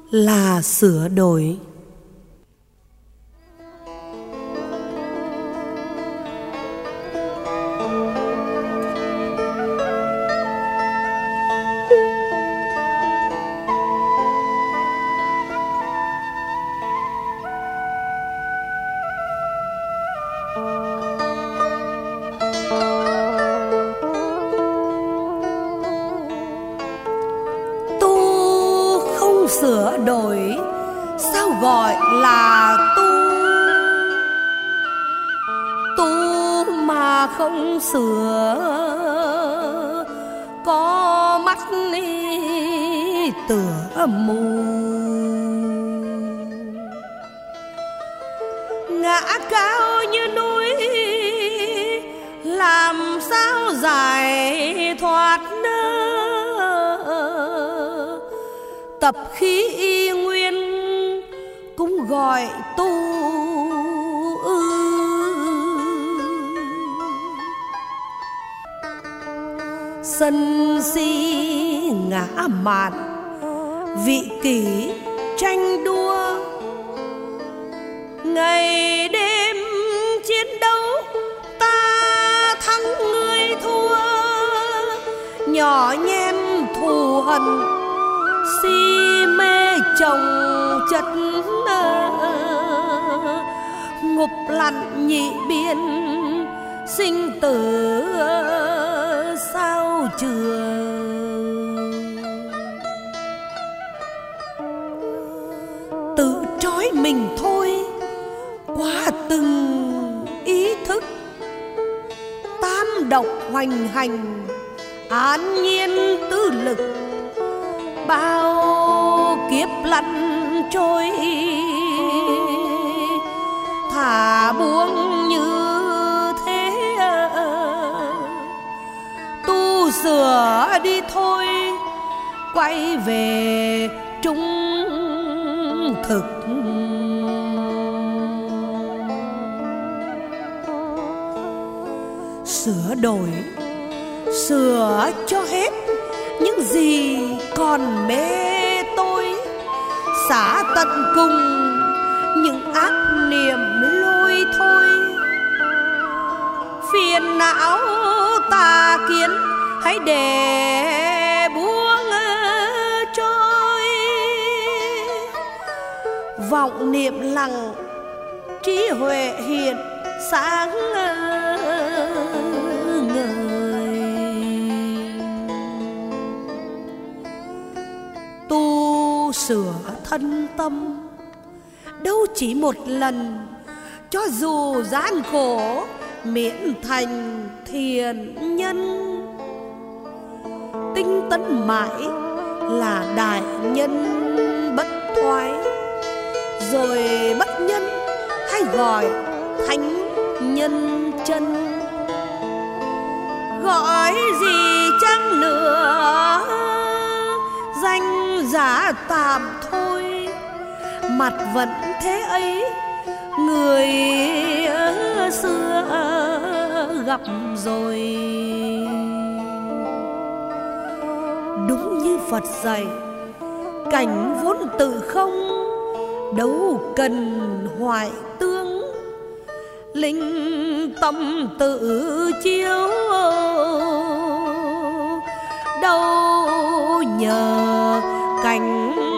là sửa đổi. Sửa đổi sao gọi là tu? Tu mà không sửa, có mắt tựa mù. Ngã cao như núi, làm sao giải thoát? Tập khí y nguyên cũng gọi tu ư. Sân si ngã mạn, vị kỷ tranh đua, ngày đêm chiến đấu ta thắng người thua. Nhỏ nhen thù hận, si mê chồng chất, ngục lặn nhị biên, sinh tử sao chừa. Tự trói mình thôi, qua từng ý thức. Tam độc hoành hành, an nhiên tư lực. Bao kiếp lăn trôi, thả buông như thế. Tu sửa đi thôi, quay về trung thực. Sửa đổi, sửa cho hết những gì còn mê tôi, xả tận cùng những ác niệm lôi thôi. Phiền não tà kiến hãy để buông trôi. Vọng niệm lặng, trí huệ hiện sáng ngời. Tu sửa thân tâm đâu chỉ một lần, cho dù gian khổ miễn thành thiện nhân. Tinh tấn mãi là đại nhân bất thoái, rồi bất nhân hay gọi thánh nhân chân. Gọi gì chăng nữa, danh giả tạm thôi. Mặt vẫn thế ấy, người xưa gặp rồi. Đúng như Phật dạy, cảnh vốn tự không, đâu cần hoại tương. Linh tâm tự chiếu, đâu nhờ cảnh